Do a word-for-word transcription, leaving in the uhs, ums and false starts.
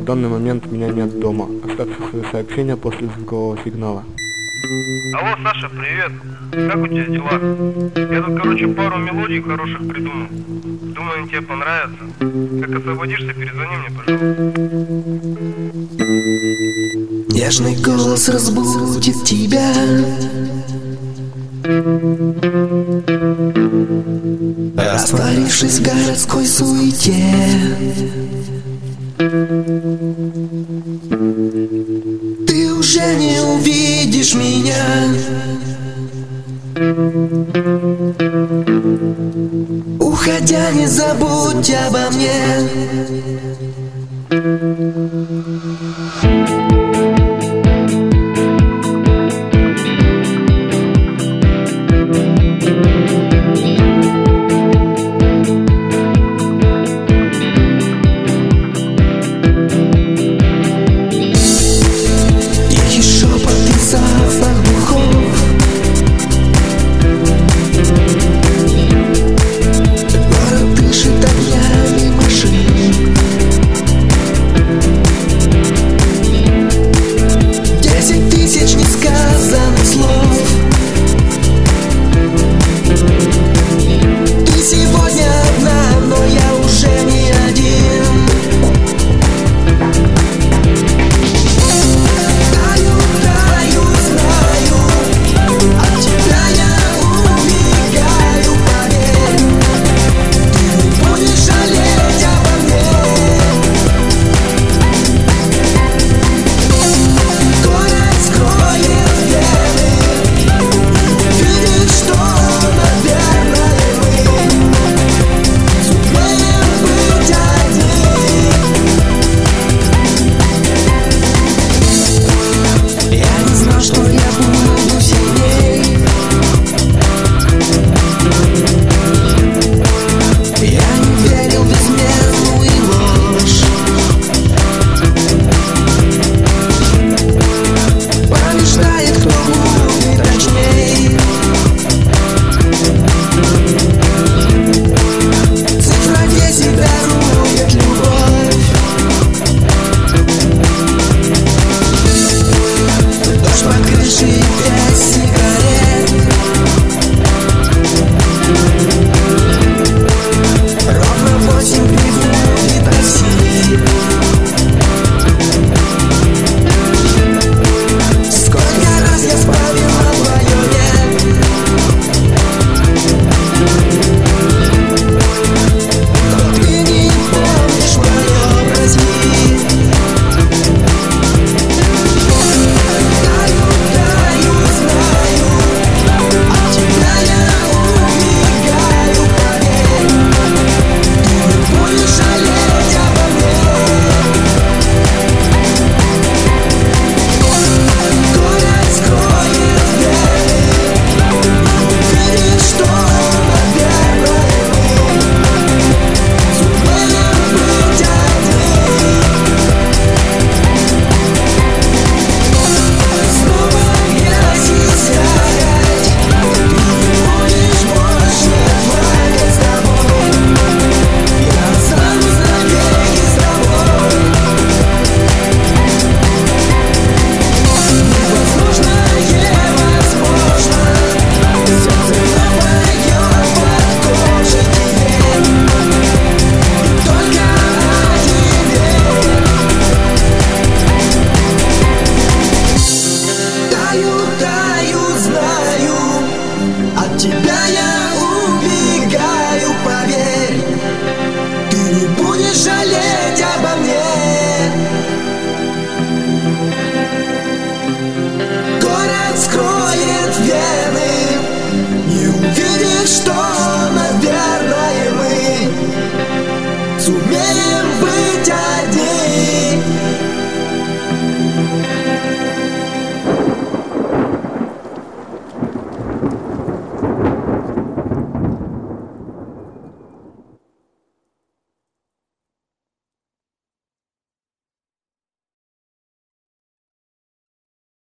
в данный момент меня нет дома. Оставьте свои сообщения после звукового сигнала. Алло, Саша, привет. Как у тебя дела? Я тут, короче, пару мелодий хороших придумал. Думаю, они тебе понравятся. Как освободишься, перезвони мне, пожалуйста. Нежный голос разбудит тебя. Растворившись в городской суете, ты уже не увидишь меня. Уходя, не забудь обо мне.